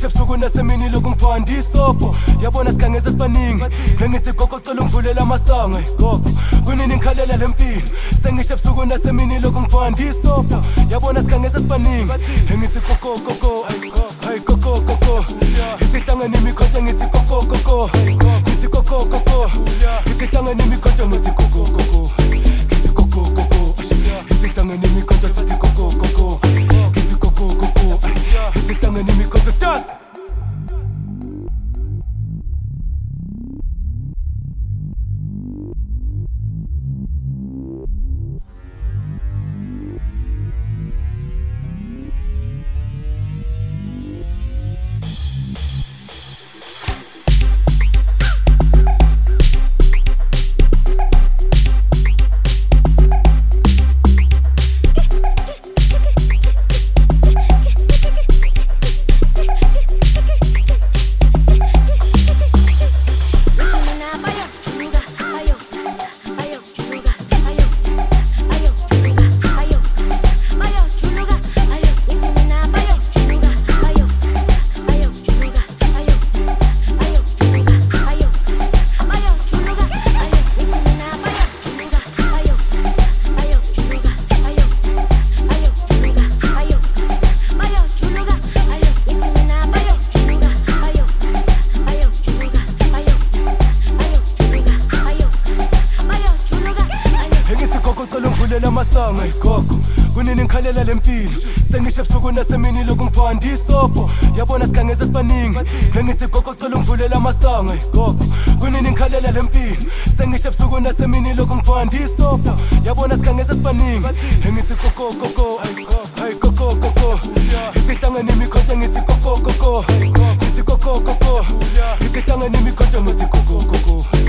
sengisho ebusuku nasemini lokungiphandisa isobho yabona sikhangeza sibaningi ngithi gogo cela ungivulela amasango gogo kunini ngikhalela lempilo sengisho ebusuku nasemini lokungiphandisa isobho yabona sikhangeza sibaningi ngithi gogo hey gogo isihlangene imikhondo ngithi gogo ngithi gogo isihlangene imikhondo ngithi gogo ngithi gogo isihlangene imikhondo sithi gogo ngithi gogo isihlangene imikhondo das amasango gogo kunini ngikhalela lempilo sengisho ebusuku nasemini lokungiphandisa isobho yabona sikhangeza sibaningi ngithi gogo cela ungivulela amasango gogo kunini ngikhalela lempilo sengisho ebusuku nasemini lokungiphandisa isobho yabona sikhangeza sibaningi ngithi gogo hey gogo isihlangene imikhondo ngithi gogo ngithi gogo isihlangene imikhondo ngithi gogo